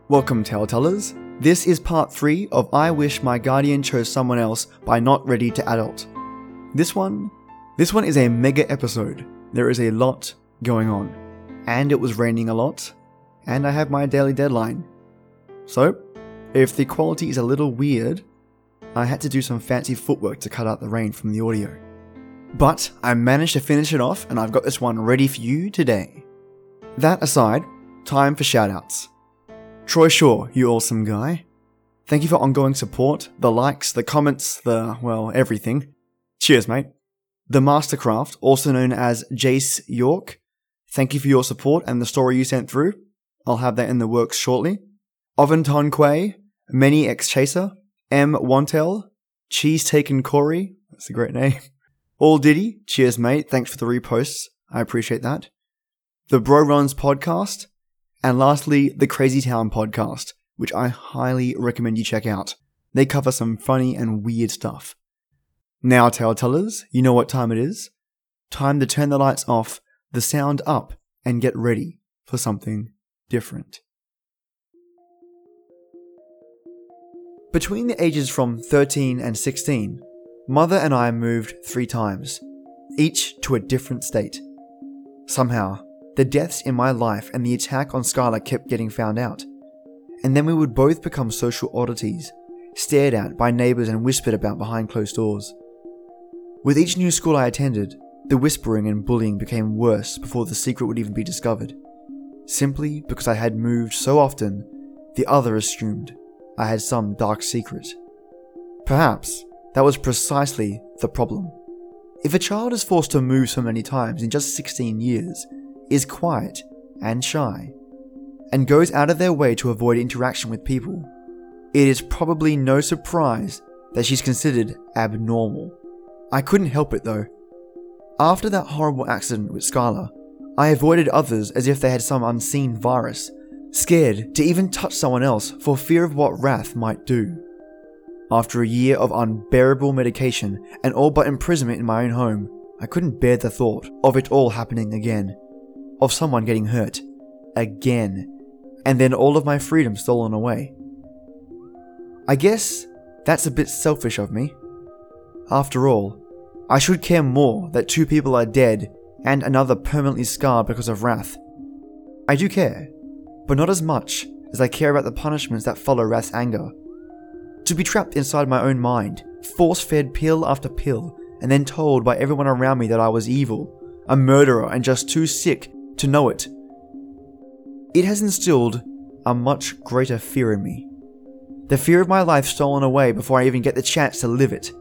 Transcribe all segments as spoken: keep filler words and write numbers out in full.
Welcome, Telltellers. This is part three of I Wish My Guardian Chose Someone Else by Not Ready to Adult. This one, this one is a mega episode. There is a lot going on. And it was raining a lot. And I have my daily deadline. So, if the quality is a little weird, I had to do some fancy footwork to cut out the rain from the audio. But I managed to finish it off, and I've got this one ready for you today. That aside, time for shoutouts. Troy Shaw, you awesome guy. Thank you for ongoing support, the likes, the comments, the, well, everything. Cheers, mate. The Mastercraft, also known as Jace York. Thank you for your support and the story you sent through. I'll have that in the works shortly. Oventon Quay, Many X Chaser, M. Wantel, Cheese Taken Corey, that's a great name. All Diddy, cheers mate, thanks for the reposts, I appreciate that. The Bro Runs podcast, and lastly, the Crazy Town podcast, which I highly recommend you check out. They cover some funny and weird stuff. Now, Telltellers, you know what time it is. Time to turn the lights off, the sound up, and get ready for something different. Between the ages from thirteen and sixteen, Mother and I moved three times, each to a different state. Somehow, the deaths in my life and the attack on Skylar kept getting found out, and then we would both become social oddities, stared at by neighbours and whispered about behind closed doors. With each new school I attended, the whispering and bullying became worse before the secret would even be discovered. Simply because I had moved so often, the other assumed I had some dark secret. Perhaps that was precisely the problem. If a child is forced to move so many times in just sixteen years, is quiet and shy, and goes out of their way to avoid interaction with people, it is probably no surprise that she's considered abnormal. I couldn't help it though. After that horrible accident with Skylar, I avoided others as if they had some unseen virus, scared to even touch someone else for fear of what wrath might do. After a year of unbearable medication and all but imprisonment in my own home, I couldn't bear the thought of it all happening again. Of someone getting hurt. Again. And then all of my freedom stolen away. I guess that's a bit selfish of me. After all, I should care more that two people are dead and another permanently scarred because of wrath. I do care, but not as much as I care about the punishments that follow wrath's anger. To be trapped inside my own mind, force-fed pill after pill, and then told by everyone around me that I was evil, a murderer and just too sick to know it. It has instilled a much greater fear in me. The fear of my life stolen away before I even get the chance to live it.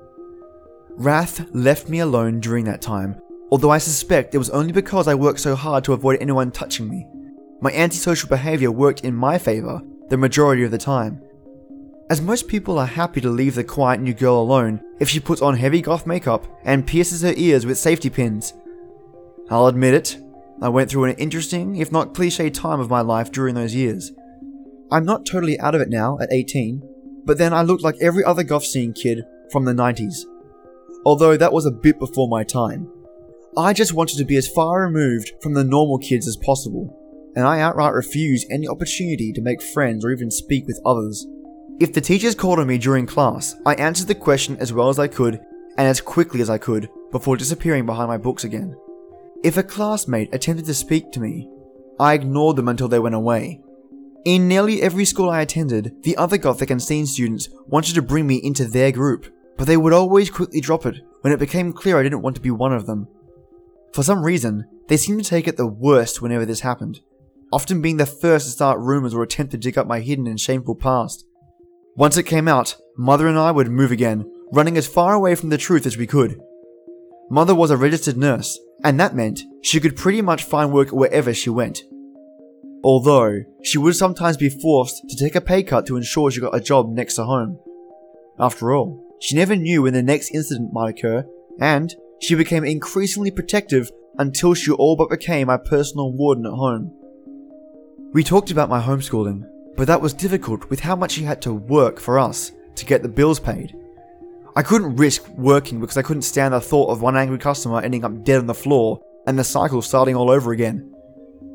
Wrath left me alone during that time, although I suspect it was only because I worked so hard to avoid anyone touching me. My antisocial behaviour worked in my favour the majority of the time, as most people are happy to leave the quiet new girl alone if she puts on heavy goth makeup and pierces her ears with safety pins. I'll admit it, I went through an interesting, if not cliche time of my life during those years. I'm not totally out of it now at eighteen, but then I looked like every other goth scene kid from the nineties. Although that was a bit before my time. I just wanted to be as far removed from the normal kids as possible, and I outright refused any opportunity to make friends or even speak with others. If the teachers called on me during class, I answered the question as well as I could and as quickly as I could before disappearing behind my books again. If a classmate attempted to speak to me, I ignored them until they went away. In nearly every school I attended, the other Gothic and scene students wanted to bring me into their group, but they would always quickly drop it when it became clear I didn't want to be one of them. For some reason, they seemed to take it the worst whenever this happened, often being the first to start rumours or attempt to dig up my hidden and shameful past. Once it came out, Mother and I would move again, running as far away from the truth as we could. Mother was a registered nurse, and that meant she could pretty much find work wherever she went. Although, she would sometimes be forced to take a pay cut to ensure she got a job next to home. After all, she never knew when the next incident might occur, and she became increasingly protective until she all but became my personal warden at home. We talked about my homeschooling, but that was difficult with how much she had to work for us to get the bills paid. I couldn't risk working because I couldn't stand the thought of one angry customer ending up dead on the floor and the cycle starting all over again.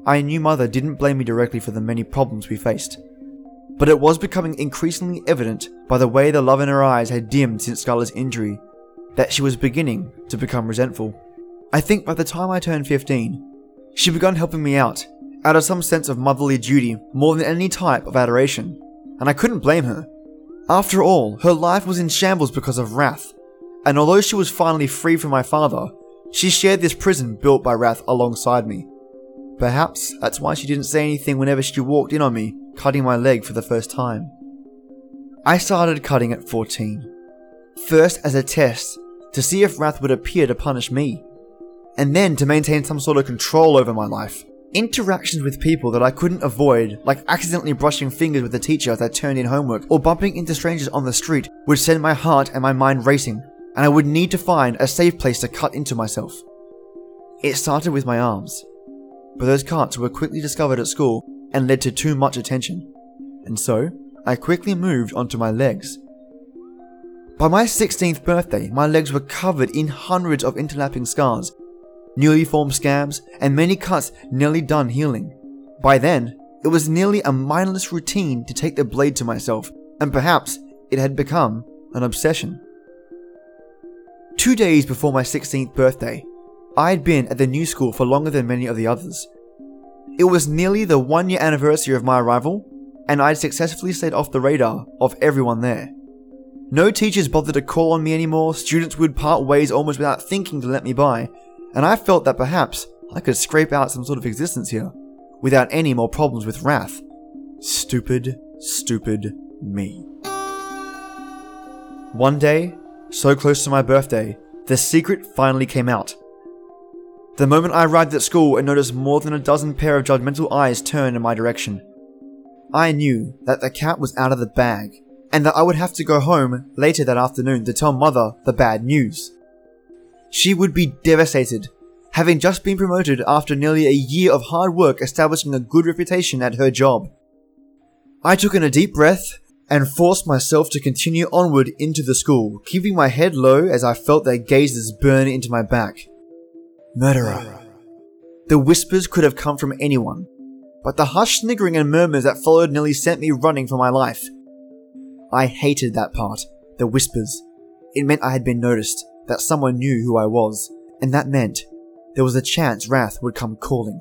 I knew Mother didn't blame me directly for the many problems we faced. But it was becoming increasingly evident by the way the love in her eyes had dimmed since Skylar's injury that she was beginning to become resentful. I think by the time I turned fifteen, she began helping me out, out of some sense of motherly duty more than any type of adoration, and I couldn't blame her. After all, her life was in shambles because of Wrath, and although she was finally free from my father, she shared this prison built by Wrath alongside me. Perhaps that's why she didn't say anything whenever she walked in on me cutting my leg for the first time. I started cutting at fourteen, first as a test to see if Wrath would appear to punish me, and then to maintain some sort of control over my life. Interactions with people that I couldn't avoid, like accidentally brushing fingers with a teacher as I turned in homework or bumping into strangers on the street, would send my heart and my mind racing, and I would need to find a safe place to cut into myself. It started with my arms, but those cuts were quickly discovered at school and led to too much attention, and so I quickly moved onto my legs. By my sixteenth birthday, my legs were covered in hundreds of interlapping scars, newly formed scabs, and many cuts nearly done healing. By then, it was nearly a mindless routine to take the blade to myself, and perhaps it had become an obsession. Two days before my sixteenth birthday, I had been at the new school for longer than many of the others. It was nearly the one year anniversary of my arrival, and I had successfully stayed off the radar of everyone there. No teachers bothered to call on me anymore, students would part ways almost without thinking to let me by, and I felt that perhaps I could scrape out some sort of existence here, without any more problems with Wrath. Stupid, stupid me. One day, so close to my birthday, the secret finally came out. The moment I arrived at school and noticed more than a dozen pair of judgmental eyes turn in my direction, I knew that the cat was out of the bag, and that I would have to go home later that afternoon to tell Mother the bad news. She would be devastated, having just been promoted after nearly a year of hard work establishing a good reputation at her job. I took in a deep breath and forced myself to continue onward into the school, keeping my head low as I felt their gazes burn into my back. Murderer. The whispers could have come from anyone, but the hushed sniggering and murmurs that followed nearly sent me running for my life. I hated that part, the whispers. It meant I had been noticed, that someone knew who I was, and that meant there was a chance Wrath would come calling.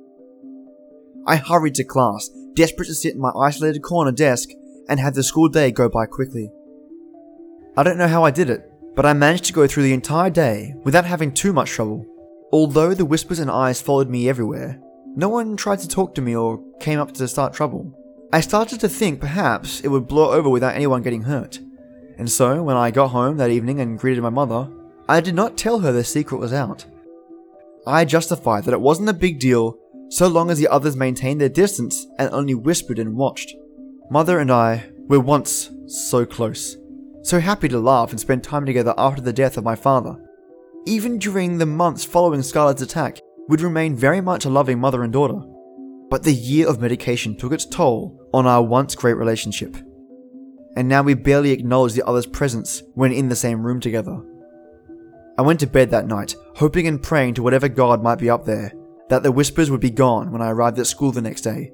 I hurried to class, desperate to sit in my isolated corner desk and have the school day go by quickly. I don't know how I did it, but I managed to go through the entire day without having too much trouble. Although the whispers and eyes followed me everywhere, no one tried to talk to me or came up to start trouble. I started to think perhaps it would blow over without anyone getting hurt. And so, when I got home that evening and greeted my mother, I did not tell her the secret was out. I justified that it wasn't a big deal so long as the others maintained their distance and only whispered and watched. Mother and I were once so close, so happy to laugh and spend time together after the death of my father. Even during the months following Scarlett's attack, we'd remain very much a loving mother and daughter. But the year of medication took its toll on our once great relationship, and now we barely acknowledge the other's presence when in the same room together. I went to bed that night, hoping and praying to whatever God might be up there, that the whispers would be gone when I arrived at school the next day.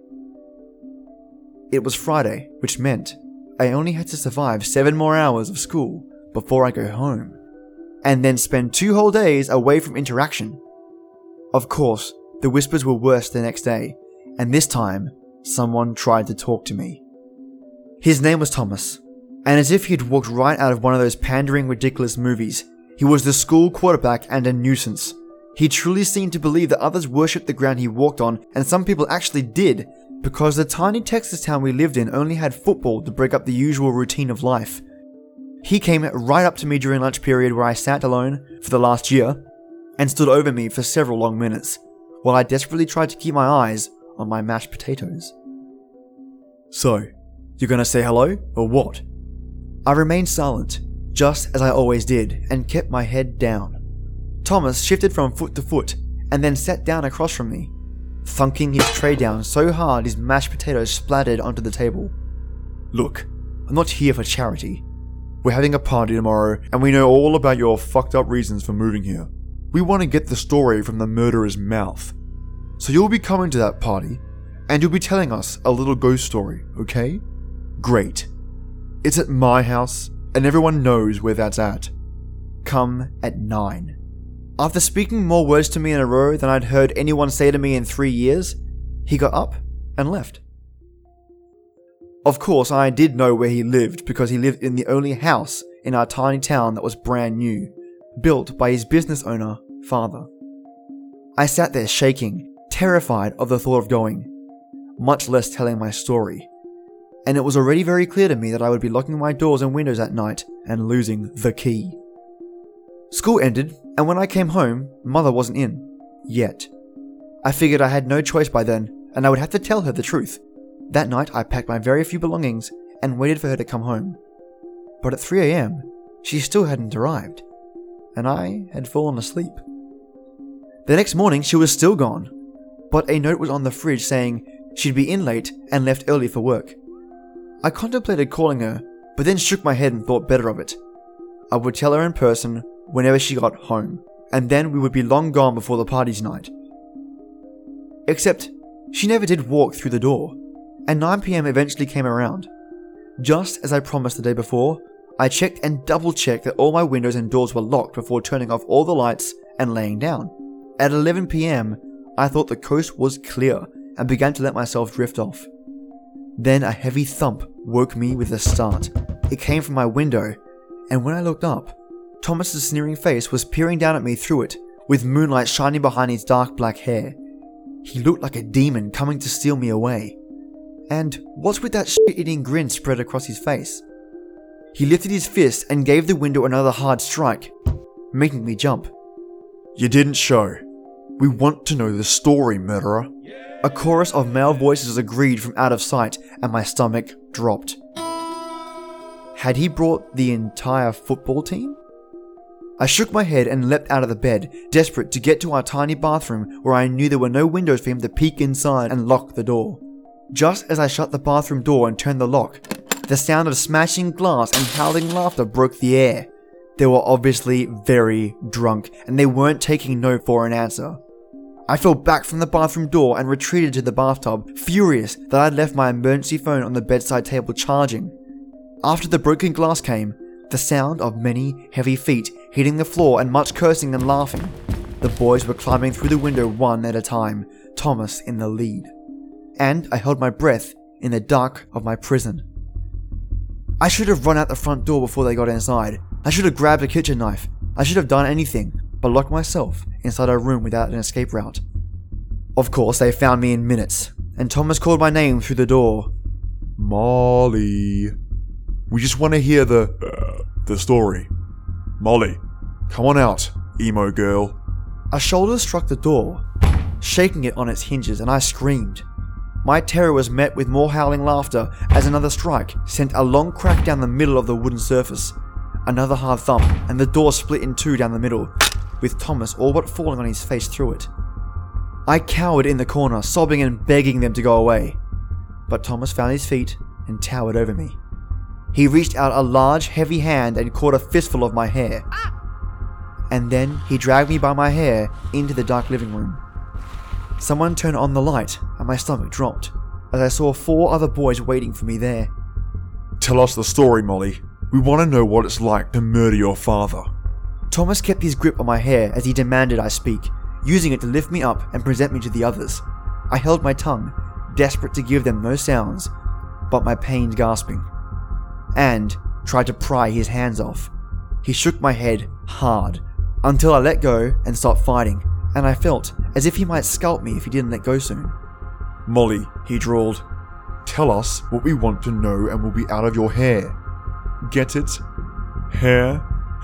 It was Friday, which meant I only had to survive seven more hours of school before I go home, and then spend two whole days away from interaction. Of course, the whispers were worse the next day, and this time, someone tried to talk to me. His name was Thomas, and as if he'd walked right out of one of those pandering, ridiculous movies, he was the school quarterback and a nuisance. He truly seemed to believe that others worshipped the ground he walked on, and some people actually did, because the tiny Texas town we lived in only had football to break up the usual routine of life. He came right up to me during lunch period where I sat alone for the last year, and stood over me for several long minutes, while I desperately tried to keep my eyes on my mashed potatoes. So, you're gonna say hello, or what? I remained silent, just as I always did, and kept my head down. Thomas shifted from foot to foot, and then sat down across from me, thunking his tray down so hard his mashed potatoes splattered onto the table. Look, I'm not here for charity. We're having a party tomorrow, and we know all about your fucked up reasons for moving here. We want to get the story from the murderer's mouth. So you'll be coming to that party, and you'll be telling us a little ghost story, okay? Great. It's at my house, and everyone knows where that's at. Come at nine. After speaking more words to me in a row than I'd heard anyone say to me in three years, he got up and left. Of course, I did know where he lived because he lived in the only house in our tiny town that was brand new, built by his business owner, father. I sat there shaking, terrified of the thought of going, much less telling my story, and it was already very clear to me that I would be locking my doors and windows at night and losing the key. School ended, and when I came home, Mother wasn't in. Yet. I figured I had no choice by then, and I would have to tell her the truth. That night, I packed my very few belongings and waited for her to come home. But at three a.m., she still hadn't arrived, and I had fallen asleep. The next morning, she was still gone, but a note was on the fridge saying she'd be in late and left early for work. I contemplated calling her, but then shook my head and thought better of it. I would tell her in person whenever she got home, and then we would be long gone before the party tonight. Except, she never did walk through the door, and nine p.m. eventually came around. Just as I promised the day before, I checked and double-checked that all my windows and doors were locked before turning off all the lights and laying down. At eleven p.m., I thought the coast was clear and began to let myself drift off. Then a heavy thump woke me with a start. It came from my window, and when I looked up, Thomas's sneering face was peering down at me through it, with moonlight shining behind his dark black hair. He looked like a demon coming to steal me away. And what's with that shit-eating grin spread across his face? He lifted his fist and gave the window another hard strike, making me jump. You didn't show. We want to know the story, murderer. A chorus of male voices agreed from out of sight, and my stomach dropped. Had he brought the entire football team? I shook my head and leapt out of the bed, desperate to get to our tiny bathroom where I knew there were no windows for him to peek inside and lock the door. Just as I shut the bathroom door and turned the lock, the sound of smashing glass and howling laughter broke the air. They were obviously very drunk, and they weren't taking no for an answer. I fell back from the bathroom door and retreated to the bathtub, furious that I'd left my emergency phone on the bedside table charging. After the broken glass came, the sound of many heavy feet hitting the floor and much cursing and laughing. The boys were climbing through the window one at a time, Thomas in the lead. And I held my breath in the dark of my prison. I should have run out the front door before they got inside. I should have grabbed a kitchen knife. I should have done anything but lock myself inside a room without an escape route. Of course, they found me in minutes, and Thomas called my name through the door. Molly. We just want to hear the, uh, the story. Molly, come on out, emo girl. A shoulder struck the door, shaking it on its hinges, and I screamed. My terror was met with more howling laughter as another strike sent a long crack down the middle of the wooden surface. Another hard thump, and the door split in two down the middle, with Thomas all but falling on his face through it. I cowered in the corner, sobbing and begging them to go away. But Thomas found his feet and towered over me. He reached out a large, heavy hand and caught a fistful of my hair. And then he dragged me by my hair into the dark living room. Someone turned on the light, and my stomach dropped, as I saw four other boys waiting for me there. Tell us the story, Molly. We want to know what it's like to murder your father. Thomas kept his grip on my hair as he demanded I speak, using it to lift me up and present me to the others. I held my tongue, desperate to give them no sounds, but my pain gasping, and tried to pry his hands off. He shook my head hard, until I let go and stopped fighting, and I felt as if he might scalp me if he didn't let go soon. Molly, he drawled, tell us what we want to know and we'll be out of your hair. Get it? Hair?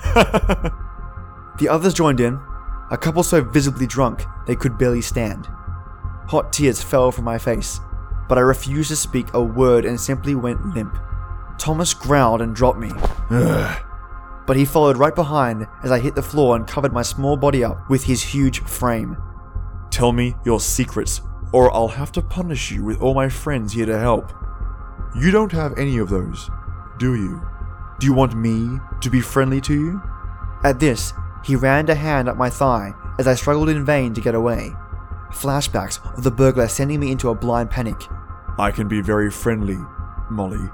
The others joined in, a couple so visibly drunk they could barely stand. Hot tears fell from my face, but I refused to speak a word and simply went limp. Thomas growled and dropped me. Ugh. But he followed right behind as I hit the floor and covered my small body up with his huge frame. Tell me your secrets, or I'll have to punish you with all my friends here to help. You don't have any of those, do you? Do you want me to be friendly to you? At this, he ran a hand up my thigh as I struggled in vain to get away. Flashbacks of the burglar sending me into a blind panic. I can be very friendly, Molly.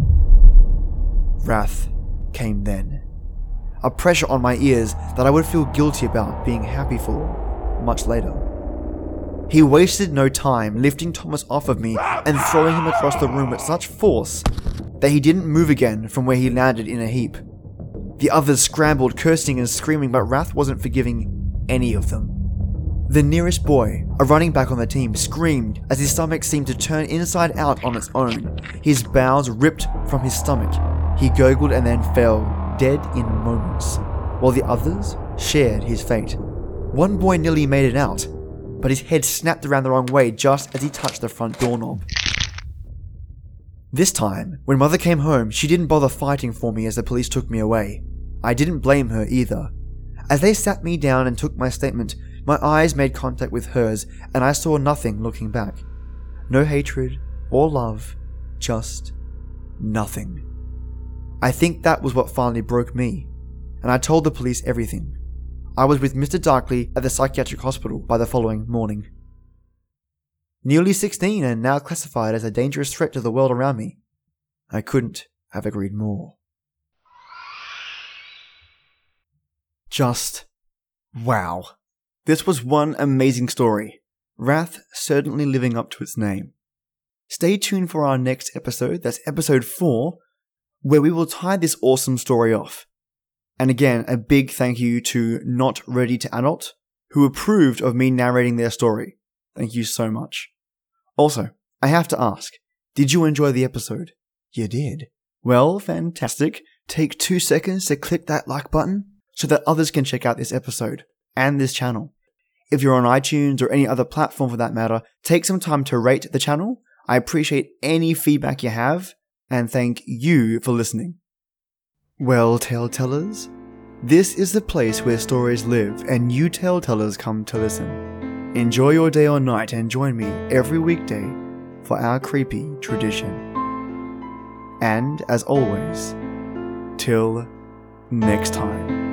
Wrath came then. A pressure on my ears that I would feel guilty about being happy for much later. He wasted no time lifting Thomas off of me and throwing him across the room with such force that he didn't move again from where he landed in a heap. The others scrambled, cursing and screaming, but Wrath wasn't forgiving any of them. The nearest boy, a running back on the team, screamed as his stomach seemed to turn inside out on its own. His bowels ripped from his stomach. He gurgled and then fell, dead in moments, while the others shared his fate. One boy nearly made it out, but his head snapped around the wrong way just as he touched the front doorknob. This time, when Mother came home, she didn't bother fighting for me as the police took me away. I didn't blame her either. As they sat me down and took my statement, my eyes made contact with hers and I saw nothing looking back. No hatred or love, just nothing. I think that was what finally broke me, and I told the police everything. I was with Mister Darkley at the psychiatric hospital by the following morning. Nearly sixteen and now classified as a dangerous threat to the world around me. I couldn't have agreed more. Just wow. This was one amazing story. Wrath certainly living up to its name. Stay tuned for our next episode, that's episode four, where we will tie this awesome story off. And again, a big thank you to Not Ready to Adult, who approved of me narrating their story. Thank you so much. Also, I have to ask, did you enjoy the episode? You did. Well, fantastic. Take two seconds to click that like button so that others can check out this episode and this channel. If you're on iTunes or any other platform for that matter, take some time to rate the channel. I appreciate any feedback you have, and thank you for listening. Well, tale tellers, this is the place where stories live and you tale tellers come to listen. Enjoy your day or night and join me every weekday for our creepy tradition. And as always, till next time.